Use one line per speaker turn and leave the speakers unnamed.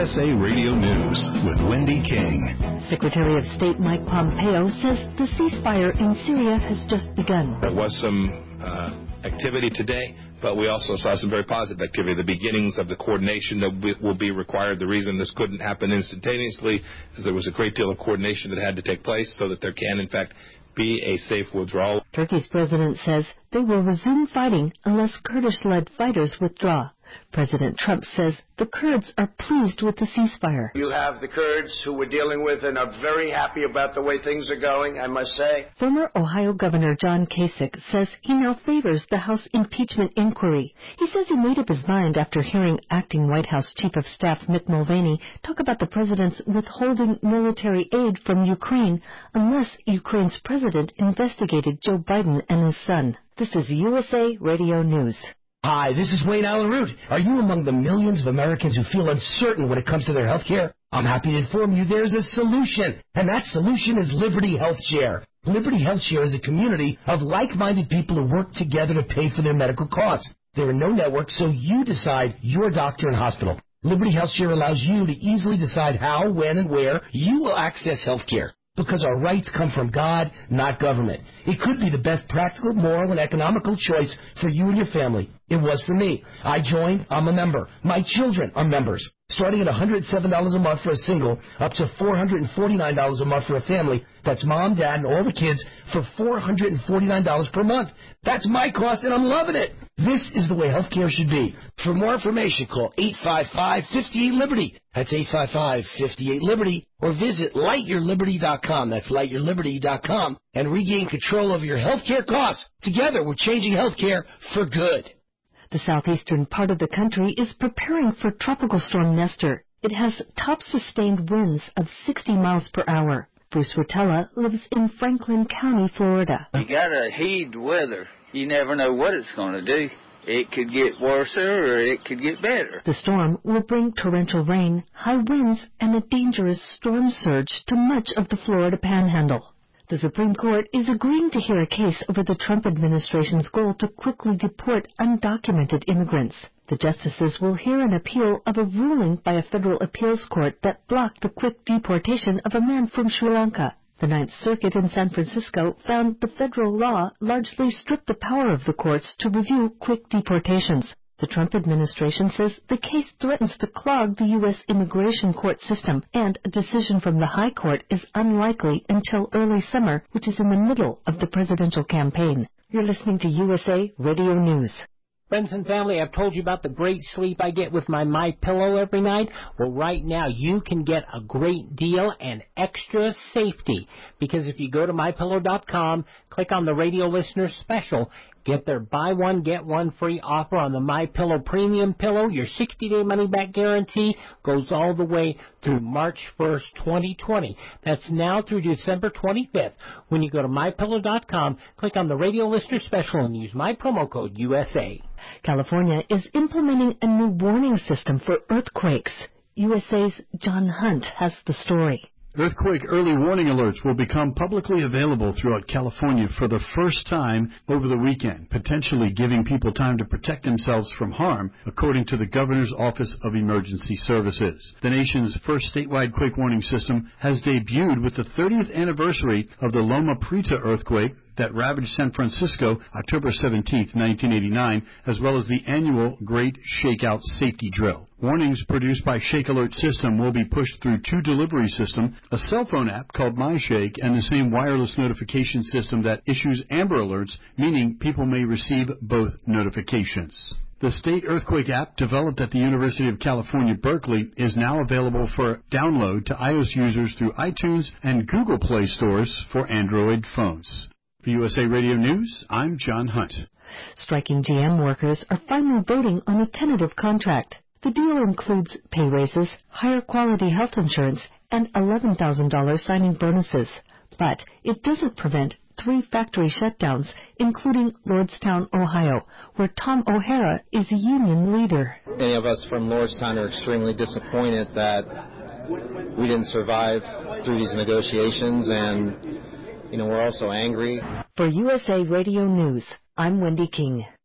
USA Radio News with Wendy King.
Secretary of State Mike Pompeo says the ceasefire in Syria has just begun.
There was some activity today, but we also saw some very positive activity. The beginnings of the coordination that will be required. The reason this couldn't happen instantaneously is there was a great deal of coordination that had to take place so that there can, in fact, be a safe withdrawal.
Turkey's president says they will resume fighting unless Kurdish-led fighters withdraw. President Trump says the Kurds are pleased with the ceasefire.
You have the Kurds who we're dealing with and are very happy about the way things are going, I must say.
Former Ohio Governor John Kasich says he now favors the House impeachment inquiry. He says he made up his mind after hearing acting White House Chief of Staff Mick Mulvaney talk about the president's withholding military aid from Ukraine unless Ukraine's president investigated Joe Biden and his son. This is USA Radio News.
Hi, this is Wayne Allen Root. Are you among the millions of Americans who feel uncertain when it comes to their health care? I'm happy to inform you there's a solution, and that solution is Liberty Health Share. Liberty Health Share is a community of like-minded people who work together to pay for their medical costs. There are no networks, so you decide your doctor and hospital. Liberty Health Share allows you to easily decide how, when, and where you will access health care. Because our rights come from God, not government. It could be the best practical, moral, and economical choice for you and your family. It was for me. I joined. I'm a member. My children are members. Starting at $107 a month for a single, up to $449 a month for a family. That's mom, dad, and all the kids for $449 per month. That's my cost, and I'm loving it. This is the way healthcare should be. For more information, call 855-58-LIBERTY. That's 855-58-LIBERTY. Or visit lightyourliberty.com. That's lightyourliberty.com. And regain control over your healthcare costs. Together, we're changing healthcare for good.
The southeastern part of the country is preparing for Tropical Storm Nestor. It has top sustained winds of 60 miles per hour. Bruce Rotella lives in Franklin County, Florida.
You gotta heed the weather. You never know what it's going to do. It could get worse or it could get better.
The storm will bring torrential rain, high winds, and a dangerous storm surge to much of the Florida Panhandle. The Supreme Court is agreeing to hear a case over the Trump administration's goal to quickly deport undocumented immigrants. The justices will hear an appeal of a ruling by a federal appeals court that blocked the quick deportation of a man from Sri Lanka. The Ninth Circuit in San Francisco found the federal law largely stripped the power of the courts to review quick deportations. The Trump administration says the case threatens to clog the U.S. immigration court system, and a decision from the High Court is unlikely until early summer, which is in the middle of the presidential campaign. You're listening to USA Radio News.
Friends and family, I've told you about the great sleep I get with my MyPillow every night. Well, right now you can get a great deal and extra safety, because if you go to MyPillow.com, click on the radio listener special, get their buy one, get one free offer on the MyPillow Premium Pillow. Your 60-day money-back guarantee goes all the way through March 1st, 2020. That's now through December 25th. When you go to MyPillow.com, click on the radio listener special and use my promo code USA.
California is implementing a new warning system for earthquakes. USA's John Hunt has the story.
Earthquake early warning alerts will become publicly available throughout California for the first time over the weekend, potentially giving people time to protect themselves from harm, according to the Governor's Office of Emergency Services. The nation's first statewide quake warning system has debuted with the 30th anniversary of the Loma Prieta earthquake that ravaged San Francisco October 17, 1989, as well as the annual Great Shakeout Safety Drill. Warnings produced by Shake Alert System will be pushed through two delivery systems, a cell phone app called MyShake, and the same wireless notification system that issues Amber Alerts, meaning people may receive both notifications. The state earthquake app, developed at the University of California, Berkeley, is now available for download to iOS users through iTunes and Google Play stores for Android phones. For USA Radio News, I'm John Hunt.
Striking GM workers are finally voting on a tentative contract. The deal includes pay raises, higher quality health insurance, and $11,000 signing bonuses. But it doesn't prevent 3 factory shutdowns, including Lordstown, Ohio, where Tom O'Hara is a union leader.
Many of us from Lordstown are extremely disappointed that we didn't survive through these negotiations, and we're also angry.
For USA Radio News, I'm Wendy King.